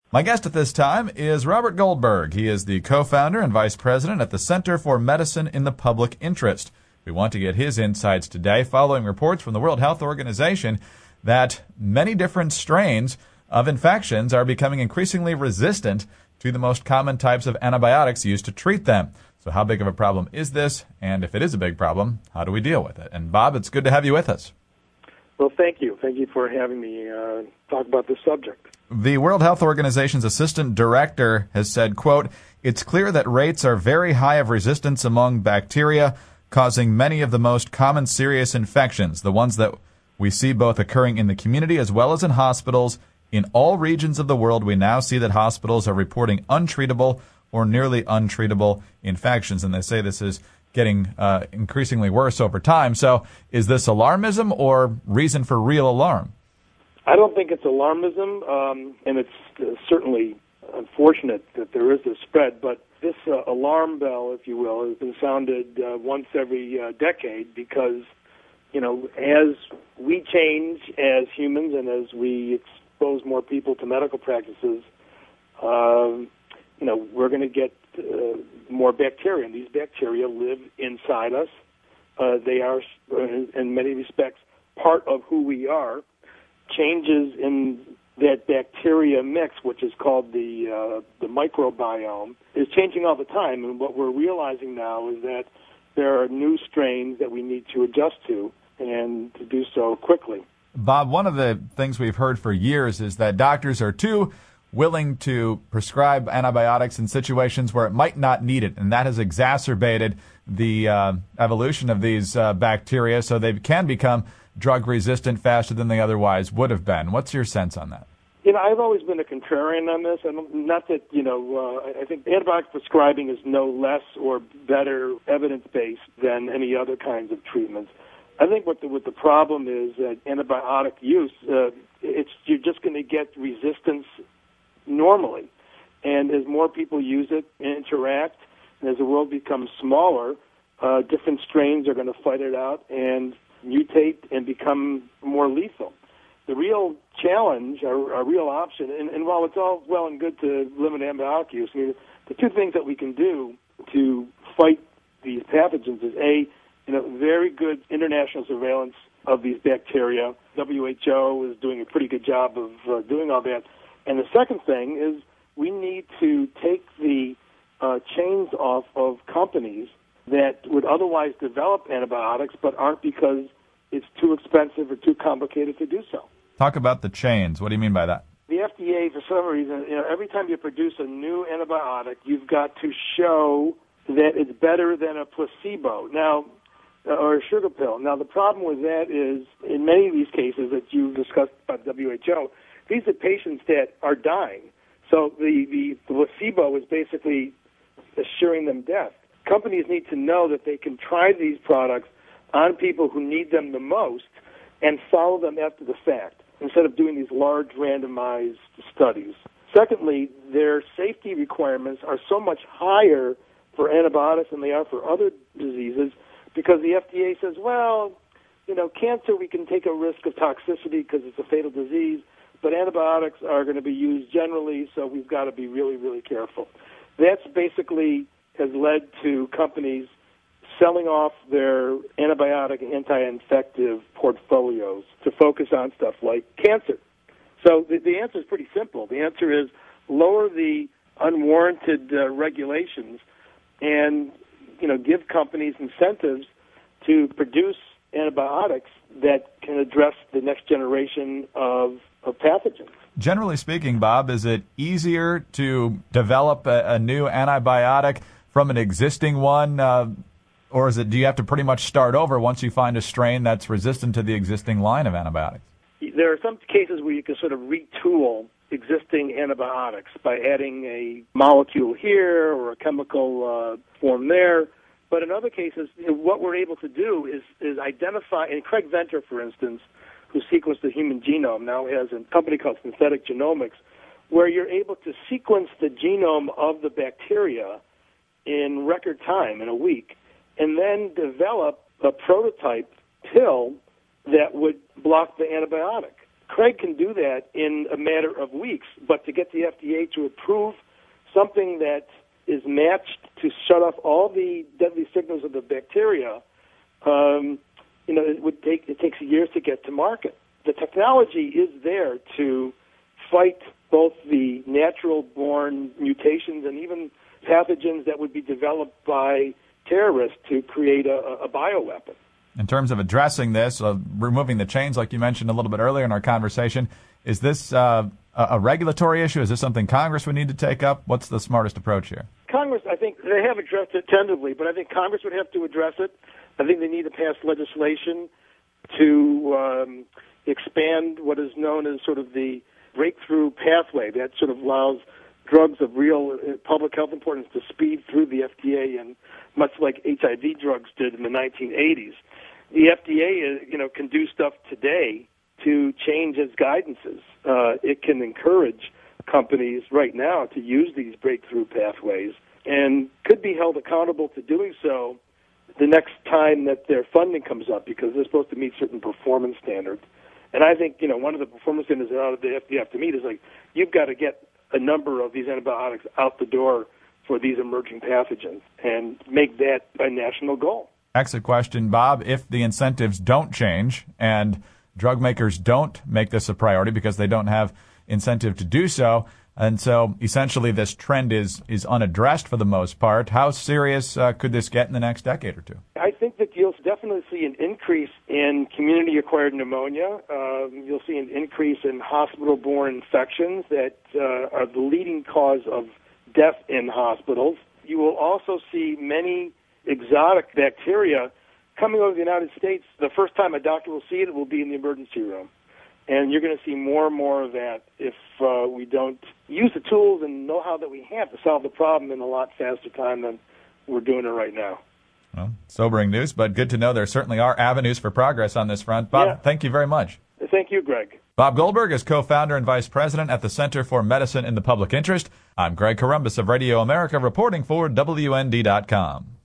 My guest at this time is Robert Goldberg. He is the co-founder and vice president at the Center for Medicine in the Public Interest. We want to get his insights today following reports from the World Health Organization that many different strains of infections are becoming increasingly resistant to the most common types of antibiotics used to treat them. So how big of a problem is this? And if it is a big problem, how do we deal with it? And Bob, it's good to have you with us. Well, thank you. Thank you for having me talk about this subject. The World Health Organization's assistant director has said, quote, "It's clear that rates are very high of resistance among bacteria, causing many of the most common serious infections, the ones that we see both occurring in the community as well as in hospitals. In all regions of the world, we now see that hospitals are reporting untreatable or nearly untreatable infections." And they say this is getting increasingly worse over time. So is this alarmism or reason for real alarm? I don't think it's alarmism, and it's certainly unfortunate that there is this spread, but this alarm bell, if you will, has been sounded once every decade because, you know, as we change as humans and as we expose more people to medical practices, you know, we're going to get more bacteria, and these bacteria live inside us. They are, in many respects, part of who we are. Changes in that bacteria mix, which is called the microbiome, is changing all the time. And what we're realizing now is that there are new strains that we need to adjust to, and to do so quickly. Bob, one of the things we've heard for years is that doctors are too willing to prescribe antibiotics in situations where it might not need it, and that has exacerbated the evolution of these bacteria, so they can become drug-resistant faster than they otherwise would have been. What's your sense on that? You know, I've always been a contrarian on this. Not that, you know, I think antibiotic prescribing is no less or better evidence-based than any other kinds of treatments. I think what the problem is that antibiotic use, you're just going to get resistance normally. And as more people use it and interact, and as the world becomes smaller, different strains are going to fight it out and mutate and become more lethal. The real challenge, our real option, and while it's all well and good to limit antibiotic use, I mean, the two things that we can do to fight these pathogens is very good international surveillance of these bacteria. WHO is doing a pretty good job of doing all that. And the second thing is we need to take the chains off of companies that would otherwise develop antibiotics but aren't because it's too expensive or too complicated to do so. Talk about the chains. What do you mean by that? The FDA, for some reason, every time you produce a new antibiotic, you've got to show that it's better than a placebo or a sugar pill. Now, the problem with that is, in many of these cases that you've discussed by WHO, these are patients that are dying. So the placebo is basically assuring them death. Companies need to know that they can try these products on people who need them the most and follow them after the fact, instead of doing these large randomized studies. Secondly, their safety requirements are so much higher for antibiotics than they are for other diseases because the FDA says, well, you know, cancer we can take a risk of toxicity because it's a fatal disease, but antibiotics are going to be used generally, so we've got to be really, really careful. That's basically has led to companies selling off their antibiotic and anti-infective portfolios to focus on stuff like cancer. So the answer is pretty simple. The answer is lower the unwarranted regulations and, you know, give companies incentives to produce antibiotics that can address the next generation of pathogens. Generally speaking, Bob, is it easier to develop a new antibiotic from an existing one, or do you have to pretty much start over once you find a strain that's resistant to the existing line of antibiotics? There are some cases where you can sort of retool existing antibiotics by adding a molecule here or a chemical form there. But in other cases, what we're able to do is identify, and Craig Venter, for instance, who sequenced the human genome, now has a company called Synthetic Genomics, where you're able to sequence the genome of the bacteria in record time, in a week, and then develop a prototype pill that would block the antibiotic. Craig can do that in a matter of weeks, but to get the FDA to approve something that is matched to shut off all the deadly signals of the bacteria, it takes years to get to market. The technology is there to fight both the natural-born mutations and even pathogens that would be developed by terrorists to create a bioweapon. In terms of addressing this, removing the chains, like you mentioned a little bit earlier in our conversation, is this a regulatory issue? Is this something Congress would need to take up? What's the smartest approach here? Congress, I think they have addressed it tentatively, but I think Congress would have to address it. I think they need to pass legislation to expand what is known as sort of the breakthrough pathway that sort of allows drugs of real public health importance to speed through the FDA, and much like HIV drugs did in the 1980s. The FDA, can do stuff today to change its guidances. It can encourage companies right now to use these breakthrough pathways and could be held accountable to doing so the next time that their funding comes up, because they're supposed to meet certain performance standards. And I think, one of the performance standards that the FDA have to meet is you've got to get a number of these antibiotics out the door for these emerging pathogens and make that a national goal. Exit question, Bob. If the incentives don't change and drug makers don't make this a priority because they don't have incentive to do so, and so essentially this trend is unaddressed for the most part, how serious could this get in the next decade or two? I think that you'll definitely see an increase in community-acquired pneumonia. You'll see an increase in hospital-borne infections that are the leading cause of death in hospitals. You will also see many exotic bacteria coming over the United States. The first time a doctor will see it will be in the emergency room. And you're going to see more and more of that if we don't use the tools and know-how that we have to solve the problem in a lot faster time than we're doing it right now. Well, sobering news, but good to know there certainly are avenues for progress on this front. Bob, Thank you very much. Thank you, Greg. Bob Goldberg is co-founder and vice president at the Center for Medicine in the Public Interest. I'm Greg Corombos of Radio America reporting for WND.com.